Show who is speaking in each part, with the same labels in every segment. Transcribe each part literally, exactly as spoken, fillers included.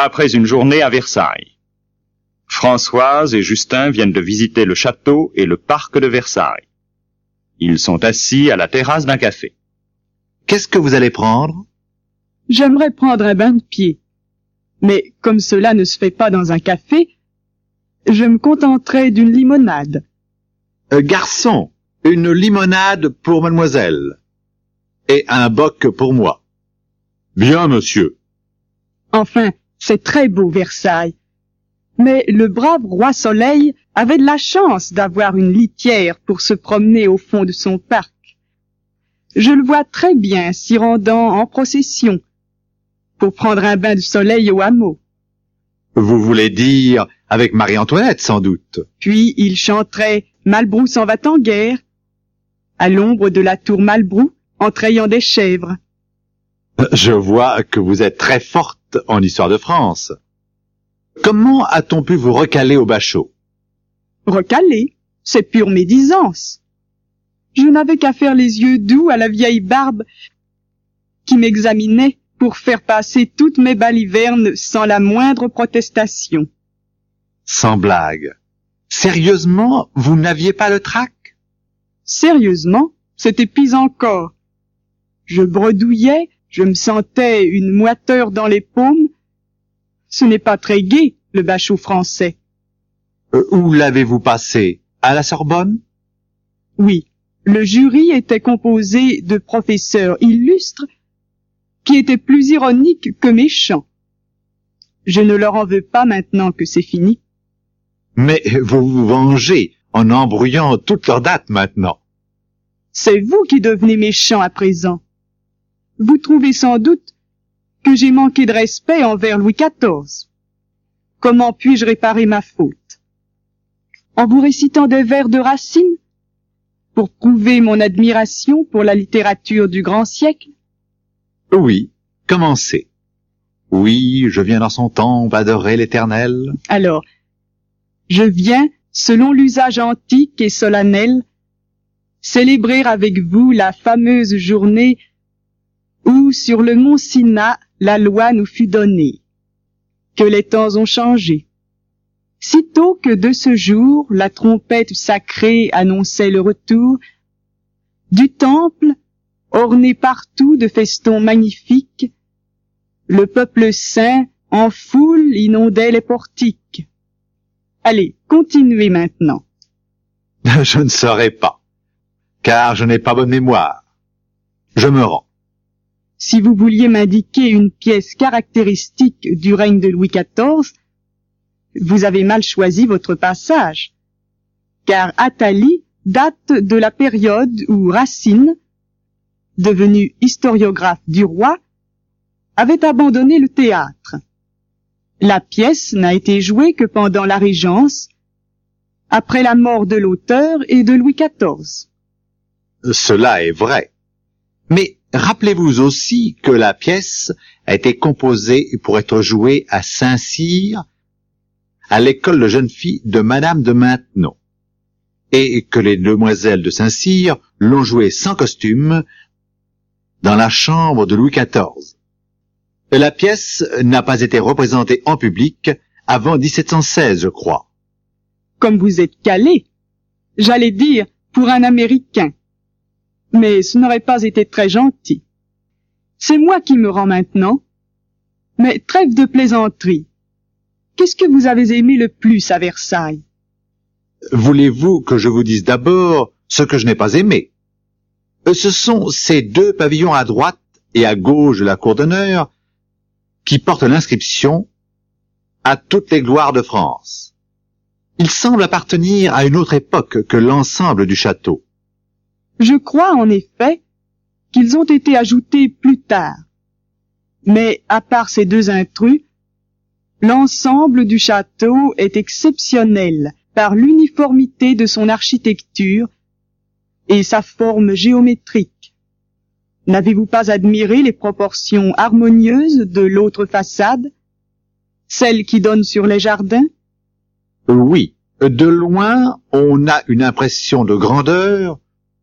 Speaker 1: après une journée à Versailles. Françoise et Justin viennent de visiter le château et le parc de Versailles. Ils sont assis à la terrasse d'un café.
Speaker 2: Qu'est-ce que vous allez prendre?
Speaker 3: J'aimerais prendre un bain de pied. Mais comme cela ne se fait pas dans un café, je me contenterai d'une limonade.
Speaker 2: Euh, garçon, une limonade pour mademoiselle. Et un boc pour moi. Bien, monsieur.
Speaker 3: Enfin, c'est très beau, Versailles. Mais le brave roi Soleil avait de la chance d'avoir une litière pour se promener au fond de son parc. Je le vois très bien s'y rendant en procession, pour prendre un bain de soleil au hameau.
Speaker 2: Vous voulez dire avec Marie-Antoinette, sans doute.
Speaker 3: Puis il chanterait « Malbrou s'en va en guerre » à l'ombre de la tour Malbrou, en trayant des chèvres.
Speaker 2: Je vois que vous êtes très forte en histoire de France. Comment a-t-on pu vous recaler au bachot?
Speaker 3: Recaler, c'est pure médisance. Je n'avais qu'à faire les yeux doux à la vieille barbe qui m'examinait pour faire passer toutes mes balivernes sans la moindre protestation.
Speaker 2: Sans blague. Sérieusement, vous n'aviez pas le trac?
Speaker 3: Sérieusement, c'était pis encore. Je bredouillais, je me sentais une moiteur dans les paumes. Ce n'est pas très gai, le bachot français.
Speaker 2: Euh, où l'avez-vous passé? À la Sorbonne?
Speaker 3: Oui, le jury était composé de professeurs illustres qui étaient plus ironiques que méchants. Je ne leur en veux pas maintenant que c'est fini.
Speaker 2: Mais vous vous vengez en embrouillant toutes leurs dates maintenant.
Speaker 3: C'est vous qui devenez méchant à présent. Vous trouvez sans doute que j'ai manqué de respect envers Louis quatorze. Comment puis-je réparer ma faute? En vous récitant des vers de Racine, pour prouver mon admiration pour la littérature du grand siècle?
Speaker 2: Oui, commencez. Oui, je viens dans son temple adorer l'Éternel.
Speaker 3: Alors, je viens, selon l'usage antique et solennel, célébrer avec vous la fameuse journée où, sur le mont Sina, la loi nous fut donnée. Que les temps ont changé. Sitôt que de ce jour, la trompette sacrée annonçait le retour du temple, orné partout de festons magnifiques, le peuple saint en foule inondait les portiques. Allez, continuez maintenant.
Speaker 2: Je ne saurais pas, car je n'ai pas bonne mémoire. Je me rends.
Speaker 3: Si vous vouliez m'indiquer une pièce caractéristique du règne de Louis quatorze, vous avez mal choisi votre passage, car Attali date de la période où Racine, devenu historiographe du roi, avait abandonné le théâtre. La pièce n'a été jouée que pendant la Régence, après la mort de l'auteur et de Louis quatorze.
Speaker 2: Cela est vrai. Mais rappelez-vous aussi que la pièce a été composée pour être jouée à Saint-Cyr, à l'école de jeunes filles de Madame de Maintenon, et que les demoiselles de Saint-Cyr l'ont jouée sans costume dans la chambre de Louis quatorze. La pièce n'a pas été représentée en public avant dix-sept cent seize, je crois.
Speaker 3: Comme vous êtes calé, j'allais dire pour un Américain, mais ce n'aurait pas été très gentil. C'est moi qui me rends maintenant, mais trêve de plaisanterie. Qu'est-ce que vous avez aimé le plus à Versailles?
Speaker 2: Voulez-vous que je vous dise d'abord ce que je n'ai pas aimé? Ce sont ces deux pavillons à droite et à gauche de la cour d'honneur qui portent l'inscription « À toutes les gloires de France ». Ils semblent appartenir à une autre époque que l'ensemble du château.
Speaker 3: Je crois en effet qu'ils ont été ajoutés plus tard. Mais à part ces deux intrus, l'ensemble du château est exceptionnel par l'uniformité de son architecture et sa forme géométrique. N'avez-vous pas admiré les proportions harmonieuses de l'autre façade, celle qui donne sur les jardins?
Speaker 2: Oui, de loin, on a une impression de grandeur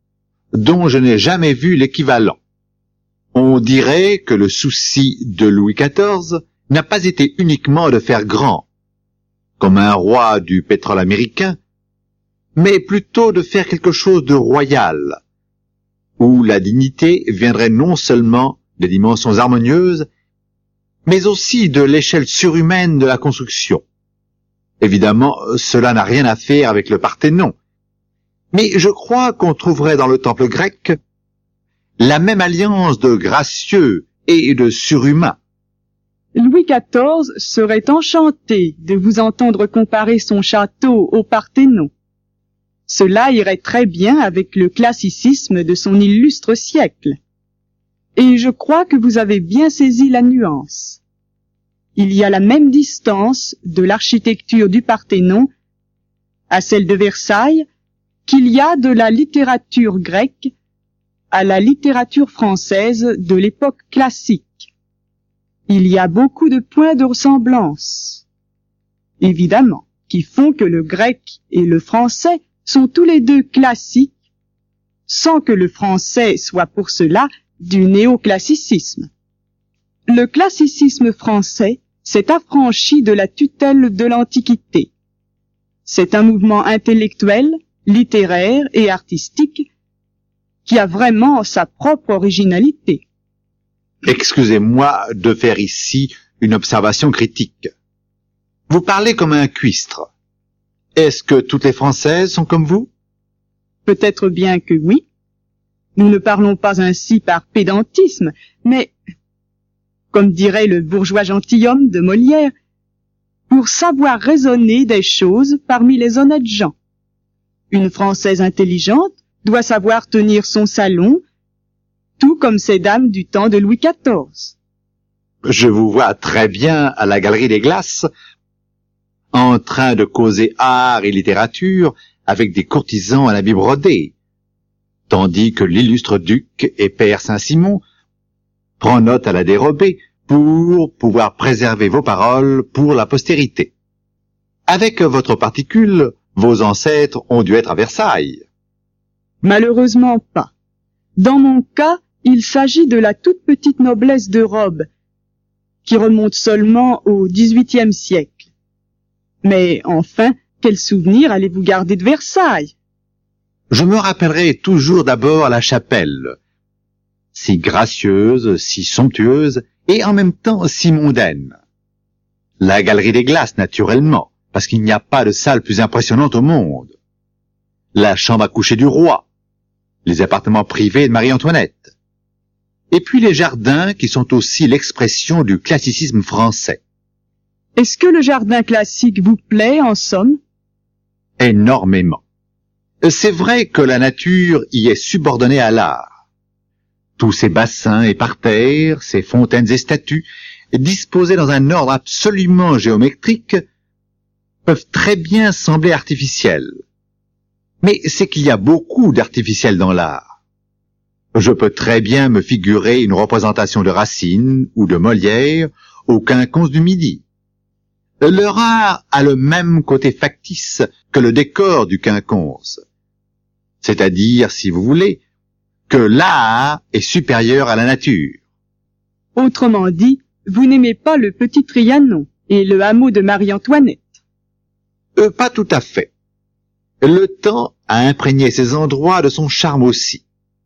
Speaker 2: dont je n'ai jamais vu l'équivalent. On dirait que le souci de Louis quatorze n'a pas été uniquement de faire grand, comme un roi du pétrole américain, mais plutôt de faire quelque chose de royal, où la dignité viendrait non seulement des dimensions harmonieuses, mais aussi de l'échelle surhumaine de la construction. Évidemment, cela n'a rien à faire avec le Parthénon, mais je crois qu'on trouverait dans le temple grec la même alliance de gracieux et de surhumain.
Speaker 3: Louis quatorze serait enchanté de vous entendre comparer son château au Parthénon. Cela irait très bien avec le classicisme de son illustre siècle. Et je crois que vous avez bien saisi la nuance. Il y a la même distance de l'architecture du Parthénon à celle de Versailles qu'il y a de la littérature grecque à la littérature française de l'époque classique. Il y a beaucoup de points de ressemblance, évidemment, qui font que le grec et le français sont tous les deux classiques, sans que le français soit pour cela du néoclassicisme. Le classicisme français s'est affranchi de la tutelle de l'Antiquité. C'est un mouvement intellectuel, littéraire et artistique qui a vraiment sa propre originalité.
Speaker 2: Excusez-moi de faire ici une observation critique. Vous parlez comme un cuistre. Est-ce que toutes les Françaises sont comme vous?
Speaker 3: Peut-être bien que oui. Nous ne parlons pas ainsi par pédantisme, mais, comme dirait le bourgeois gentilhomme de Molière, pour savoir raisonner des choses parmi les honnêtes gens. Une Française intelligente doit savoir tenir son salon, tout comme ces dames du temps de Louis quatorze.
Speaker 2: Je vous vois très bien à la Galerie des Glaces, en train de causer art et littérature avec des courtisans à l'habit brodé, tandis que l'illustre duc et père Saint-Simon prend note à la dérobée pour pouvoir préserver vos paroles pour la postérité. Avec votre particule, vos ancêtres ont dû être à Versailles.
Speaker 3: Malheureusement pas. Dans mon cas, il s'agit de la toute petite noblesse de robe, qui remonte seulement au dix-huitième siècle. Mais enfin, quel souvenir allez-vous garder de Versailles?
Speaker 2: Je me rappellerai toujours d'abord la chapelle, si gracieuse, si somptueuse, et en même temps si mondaine. La Galerie des Glaces, naturellement, parce qu'il n'y a pas de salle plus impressionnante au monde. La chambre à coucher du roi, les appartements privés de Marie-Antoinette, et puis les jardins qui sont aussi l'expression du classicisme français.
Speaker 3: Est-ce que le jardin classique vous plaît, en somme?
Speaker 2: Énormément. C'est vrai que la nature y est subordonnée à l'art. Tous ces bassins et parterres, ces fontaines et statues, disposés dans un ordre absolument géométrique, peuvent très bien sembler artificiels. Mais c'est qu'il y a beaucoup d'artificiel dans l'art. Je peux très bien me figurer une représentation de Racine ou de Molière au Quinconce du Midi. Leur art a le même côté factice que le décor du Quinconce. C'est-à-dire, si vous voulez, que l'art est supérieur à la nature.
Speaker 3: Autrement dit, vous n'aimez pas le petit Trianon et le hameau de Marie-Antoinette.
Speaker 2: Euh, pas tout à fait. Le temps a imprégné ces endroits de son charme aussi.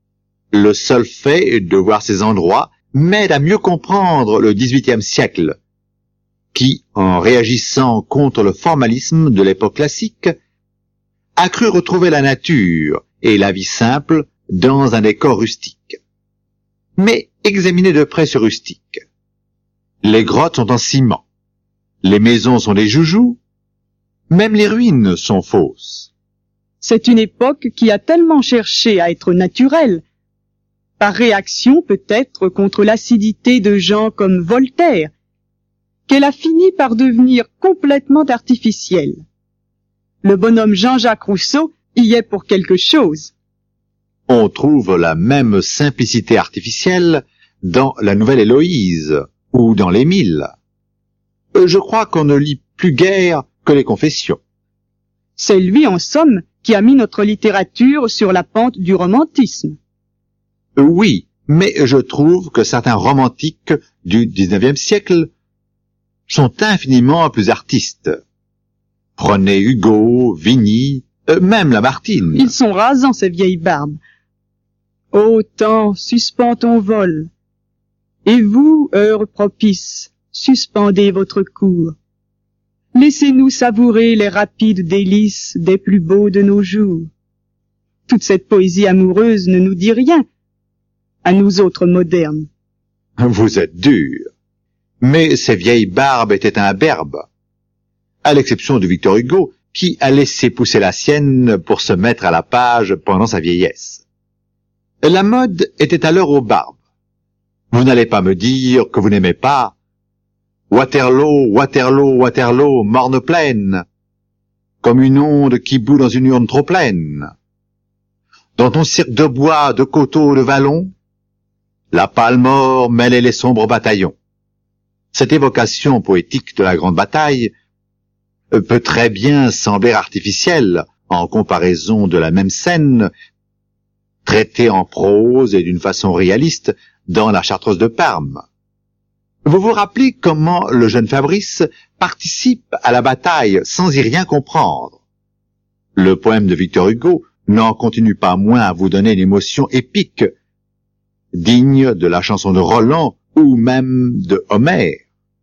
Speaker 2: Le seul fait de voir ces endroits m'aide à mieux comprendre le dix-huitième siècle, qui, en réagissant contre le formalisme de l'époque classique, a cru retrouver la nature et la vie simple dans un décor rustique. Mais examinez de près ce rustique. Les grottes sont en ciment, les maisons sont des joujoux, même les ruines sont fausses.
Speaker 3: C'est une époque qui a tellement cherché à être naturelle, par réaction peut-être contre l'acidité de gens comme Voltaire, qu'elle a fini par devenir complètement artificielle. Le bonhomme Jean-Jacques Rousseau y est pour quelque chose.
Speaker 2: On trouve la même simplicité artificielle dans la Nouvelle Héloïse ou dans l'Émile. Je crois qu'on ne lit plus guère que les Confessions.
Speaker 3: C'est lui, en somme, qui a mis notre littérature sur la pente du romantisme.
Speaker 2: Oui, mais je trouve que certains romantiques du dix-neuvième siècle sont infiniment plus artistes. Prenez Hugo, Vigny, euh, même Lamartine.
Speaker 3: Ils sont rasants, ces vieilles barbes. Ô temps, suspends ton vol. Et vous, heure propice, suspendez votre cours. Laissez-nous savourer les rapides délices des plus beaux de nos jours. Toute cette poésie amoureuse ne nous dit rien, à nous autres modernes.
Speaker 2: Vous êtes dur. Mais ces vieilles barbes étaient imberbes, à l'exception de Victor Hugo, qui a laissé pousser la sienne pour se mettre à la page pendant sa vieillesse. La mode était alors aux barbes. Vous n'allez pas me dire que vous n'aimez pas Waterloo, Waterloo, Waterloo, morne pleine, comme une onde qui bout dans une urne trop pleine. Dans ton cirque de bois, de coteaux, de vallons, la Palmore mêlait les sombres bataillons. Cette évocation poétique de la grande bataille peut très bien sembler artificielle en comparaison de la même scène traitée en prose et d'une façon réaliste dans la Chartreuse de Parme. Vous vous rappelez comment le jeune Fabrice participe à la bataille sans y rien comprendre. Le poème de Victor Hugo n'en continue pas moins à vous donner une émotion épique, digne de la chanson de Roland ou même de Homère.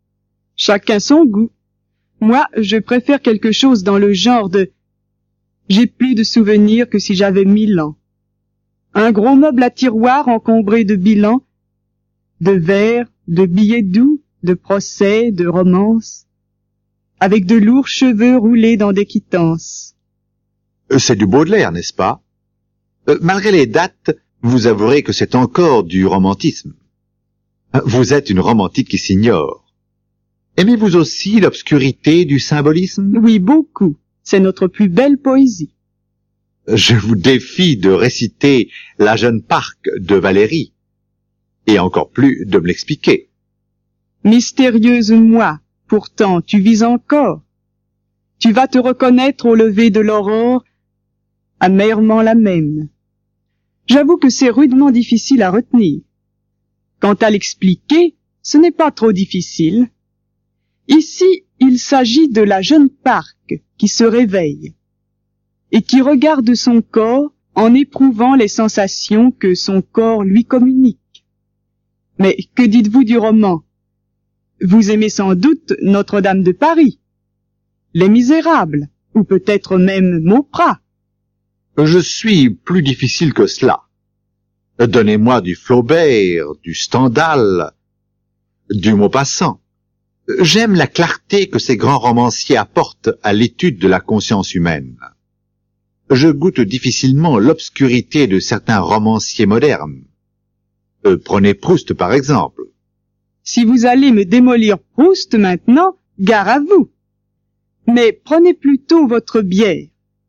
Speaker 3: Chacun son goût. Moi, je préfère quelque chose dans le genre de « J'ai plus de souvenirs que si j'avais mille ans ». Un gros meuble à tiroir encombré de bilans, de vers, de billets doux, de procès, de romances, avec de lourds cheveux roulés dans des quittances.
Speaker 2: C'est du Baudelaire, n'est-ce pas? euh, Malgré les dates, vous avouerez que c'est encore du romantisme. Vous êtes une romantique qui s'ignore. Aimez-vous aussi l'obscurité du symbolisme?
Speaker 3: Oui, beaucoup. C'est notre plus belle poésie.
Speaker 2: Je vous défie de réciter La jeune parque de Valérie, et encore plus de me l'expliquer.
Speaker 3: Mystérieuse moi, pourtant tu vis encore. Tu vas te reconnaître au lever de l'aurore, amèrement la même. J'avoue que c'est rudement difficile à retenir. Quant à l'expliquer, ce n'est pas trop difficile. Ici, il s'agit de la jeune parque qui se réveille et qui regarde son corps en éprouvant les sensations que son corps lui communique. Mais que dites-vous du roman? Vous aimez sans doute Notre-Dame de Paris, Les Misérables, ou peut-être même Mauprat.
Speaker 2: Je suis plus difficile que cela. Donnez-moi du Flaubert, du Stendhal, du Maupassant. J'aime la clarté que ces grands romanciers apportent à l'étude de la conscience humaine. Je goûte difficilement l'obscurité de certains romanciers modernes. Euh, prenez Proust par exemple.
Speaker 3: Si vous allez me démolir Proust maintenant, gare à vous. Mais prenez plutôt votre bière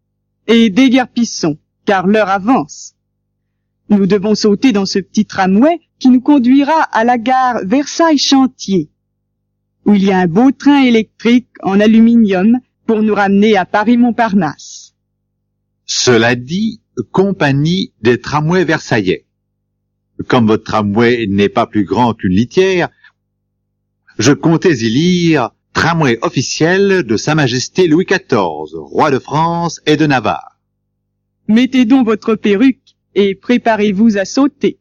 Speaker 3: et déguerpissons, car l'heure avance. Nous devons sauter dans ce petit tramway qui nous conduira à la gare Versailles-Chantier, où il y a un beau train électrique en aluminium pour nous ramener à Paris-Montparnasse.
Speaker 2: Cela dit, compagnie des tramways versaillais. Comme votre tramway n'est pas plus grand qu'une litière, je comptais y lire « Tramway officiel de Sa Majesté Louis quatorze, roi de France et de Navarre ».
Speaker 3: Mettez donc votre perruque et préparez-vous à sauter.